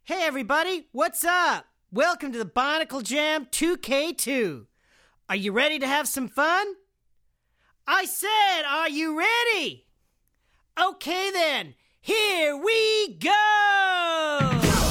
Hey everybody, what's up? Welcome to the Bionicle Jam 2K2. Are you ready to have some fun? I said, are you ready? Okay then, here we go!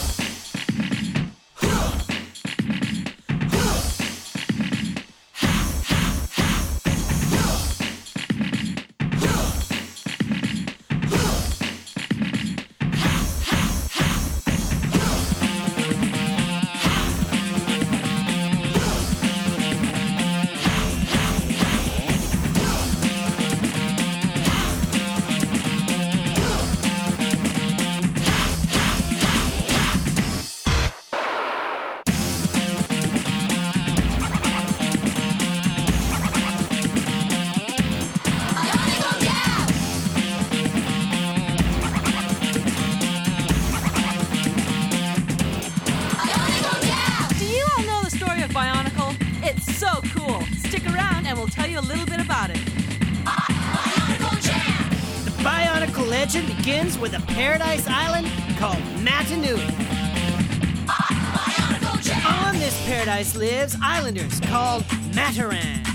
Bionicle. It's so cool. Stick around and we'll tell you a little bit about it. Bionicle Jam! The Bionicle legend begins with a paradise island called Matanui. Bionicle Jam! On this paradise lives islanders called Mataran.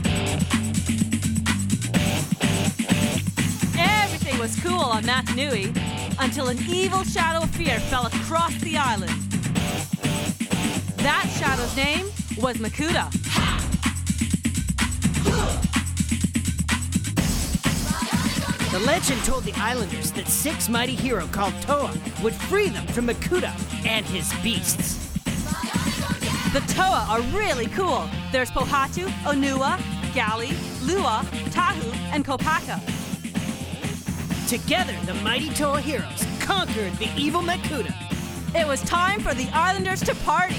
Everything was cool on Matanui until an evil shadow of fear fell across the island. That shadow's name was Makuta. The legend told the islanders that 6 mighty heroes called Toa would free them from Makuta and his beasts. The Toa are really cool. There's Pohatu, Onua, Gali, Lua, Tahu, and Kopaka. Together, the mighty Toa heroes conquered the evil Makuta. It was time for the islanders to party.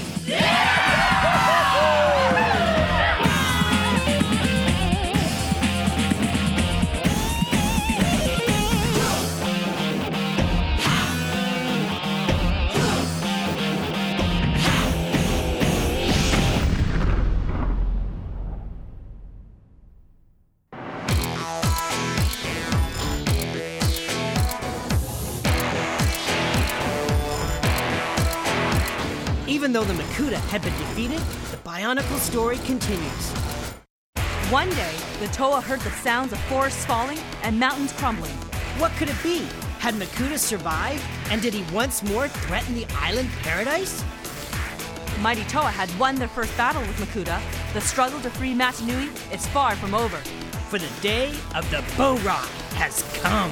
Even though the Makuta had been defeated, the Bionicle story continues. One day, the Toa heard the sounds of forests falling and mountains crumbling. What could it be? Had Makuta survived? And did he once more threaten the island paradise? Mighty Toa had won their first battle with Makuta. The struggle to free Matanui is far from over. For the day of the Bo-Rock has come.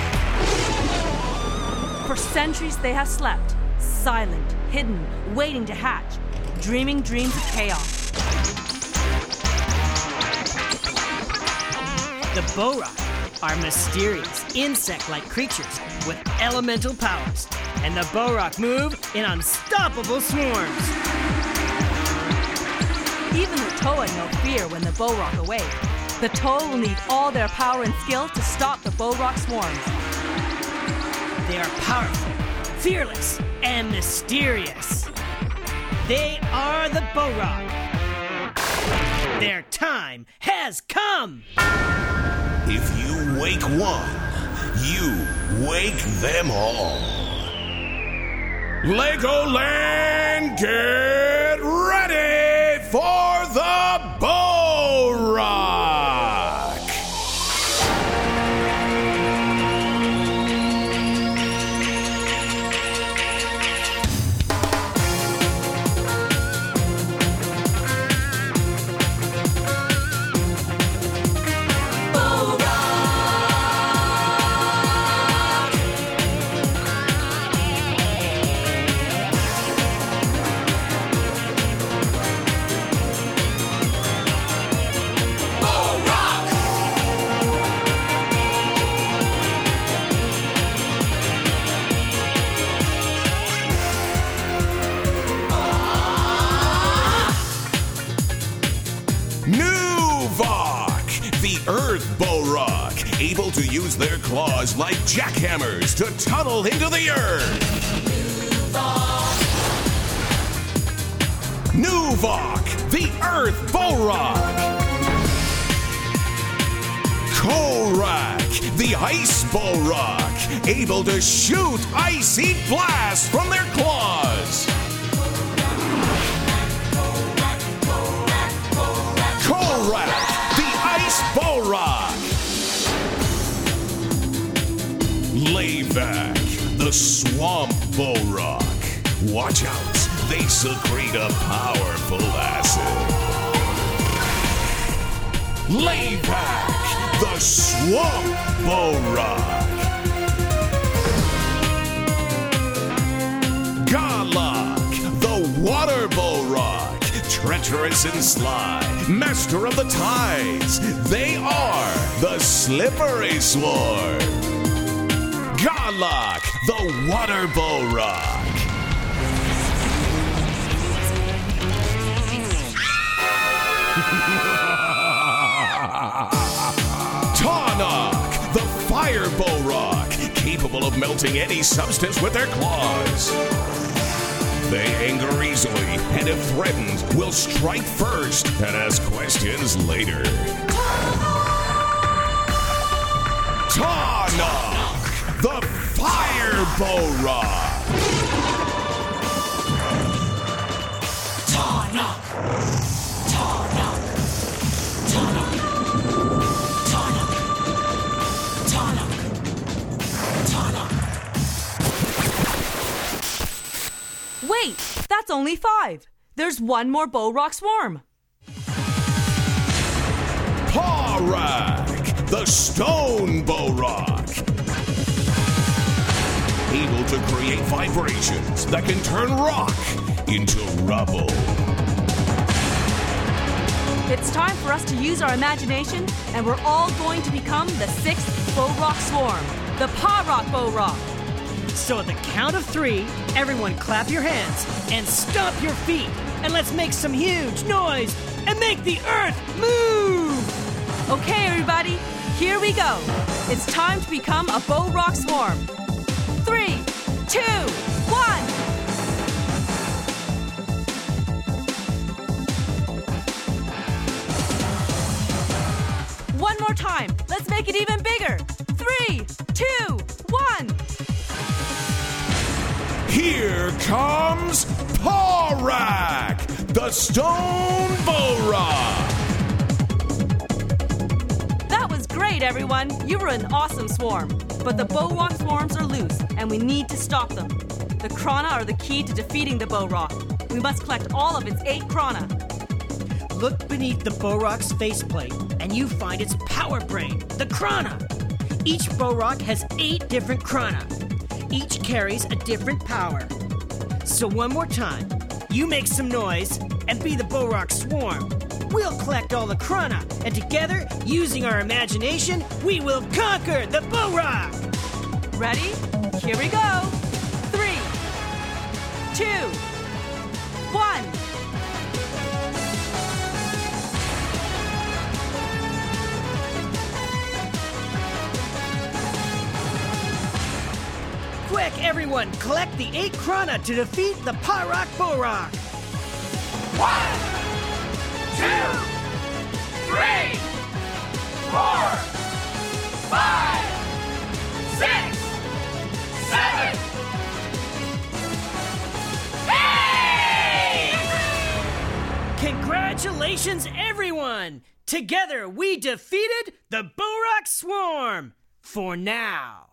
For centuries they have slept, silent, hidden, waiting to hatch, dreaming dreams of chaos. The Bo-Rock are mysterious, insect-like creatures with elemental powers, and the Bo-Rock move in unstoppable swarms. Even the Toa know fear when the Bo-Rock awake. The Toa will need all their power and skill to stop the Bo-Rock swarms. They are powerful, fearless, and mysterious. They are the Bo-Rock. Their time has come! If you wake one, you wake them all. Legoland, get ready for the Bo-Rock! Earth Bo-Rock, able to use their claws like jackhammers to tunnel into the earth. Nuvok, the Earth Bo-Rock. Korak, the Ice Bo-Rock, able to shoot icy blasts from their claws. Swamp Bo-Rock. Watch out, they secrete a powerful acid. Lay back, the Swamp Bo-Rock. Garlock, the Water Bo-Rock. Treacherous and sly, master of the tides. They are the Slippery Swarm. Garlock, the Water Bo-Rock. Tarnok, the Fire Bo-Rock, capable of melting any substance with their claws. They anger easily, and if threatened, will strike first and ask questions later. Tarnok, the Fire Bo-Rock. Tarnok, Tarnok, Tarnok, Tarnok, Tarnok, Tarnok. Wait, that's only 5. There's one more Bo-Rock swarm. Parak, the Stone Bo-Rock. Able to create vibrations that can turn rock into rubble. It's time for us to use our imagination, and we're all going to become the 6th Bo-Rock swarm, the Parak Bo-Rock. So at the count of 3, everyone clap your hands and stomp your feet, and let's make some huge noise and make the earth move! Okay, everybody, here we go. It's time to become a Bo-Rock swarm. 3, 2, 1. One more time. Let's make it even bigger. 3, 2, 1. Here comes Parak, the Stone Bo-Rock. That was great, everyone. You were an awesome swarm. But the Bo-Rock swarms are loose, and we need to stop them. The Krana are the key to defeating the Bo-Rock. We must collect all of its 8 Krana. Look beneath the Bo-Rock's faceplate, and you find its power brain, the Krana. Each Bo-Rock has 8 different Krana. Each carries a different power. So one more time, you make some noise and be the Bo-Rock swarm. We'll collect all the Krana, and together, using our imagination, we will conquer the Bo-Rock! Ready? Here we go. 3, 2, 1. Quick, everyone, collect the 8 Krana to defeat the Parak Bo-Rock! 1, 2, 3, 4, 5, 6, 7, 8! Congratulations, everyone! Together, we defeated the Bo-Rock Swarm! For now.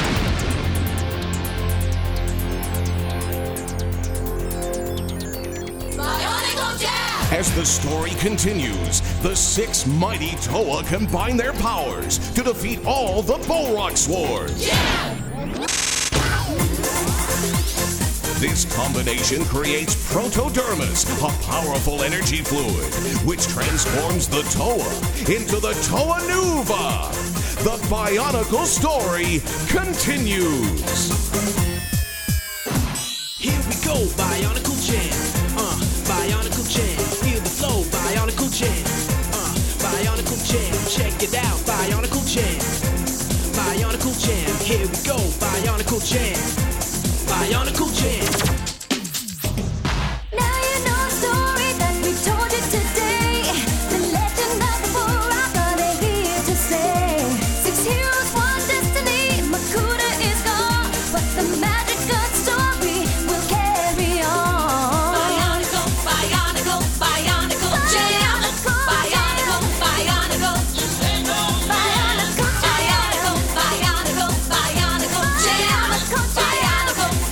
Bionicle Jam! As the story continues, the 6 mighty Toa combine their powers to defeat all the Bo-Rock swords. Jam! This combination creates Protodermis, a powerful energy fluid, which transforms the Toa into the Toa Nuva. The Bionicle story continues. Here we go, Bionicle Jam. Bionicle Jam. Feel the flow, Bionicle Jam. Bionicle Jam. Check it out, Bionicle Jam. Bionicle Jam. Here we go, Bionicle Jam. Bionicle Jam. Now you know the story that we told you today. The legend of the Bo-Rock, are they here to stay? 6 heroes, 1 destiny. Makuta is gone, but the magic good story will carry on. Bionicle, Bionicle, Bionicle Jam! Bionicle, Bionicle, Bionicle, Bionicle, Bionicle Jam! Bionicle,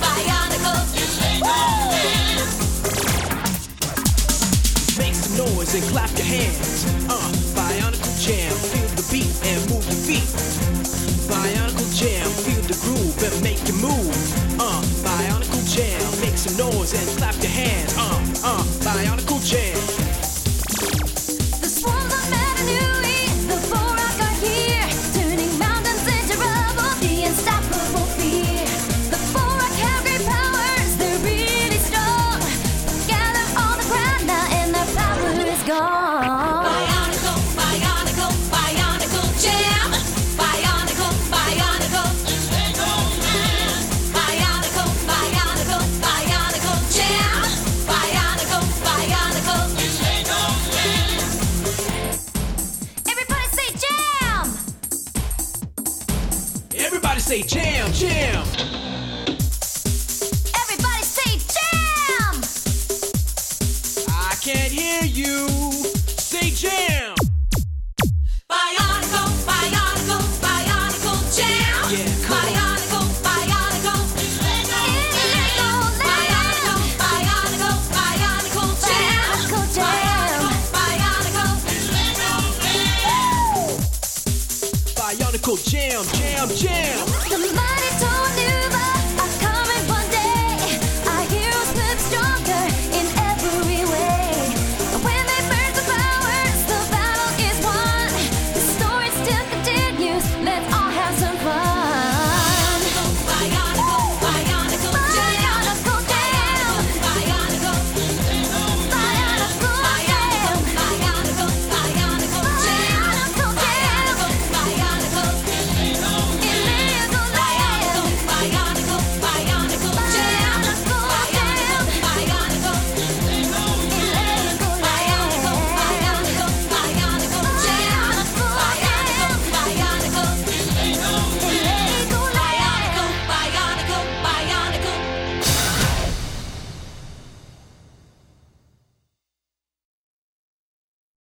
nose and clap your hands. Bionicle Jam, feel the beat and move your feet. Bionicle Jam, feel the groove and make you move. Bionicle Jam, make some noise and clap your hands. Bionicle Jam. The swarms are mad and new. The Borak are here, turning mountains into rubble. The unstoppable fear. The Borak have great powers. They're really strong. Gather all the ground now, and their power is gone. Bionicle, Bionicle, Bionicle Jam. Bionicle, Bionicle. Bionicle, Bionicle, Bionicle Jam. Bionicle, Bionicle. Everybody say jam! Everybody say jam, jam. Everybody say jam! I can't hear you. Say jam. Bionicle, Bionicle, Bionicle Jam. Yeah, come on. Bionicle, Bionicle. Bionicle, Bionicle, Bionicle Jam. Bionicle Jam. Bionicle, Bionicle Jam, jam, jam.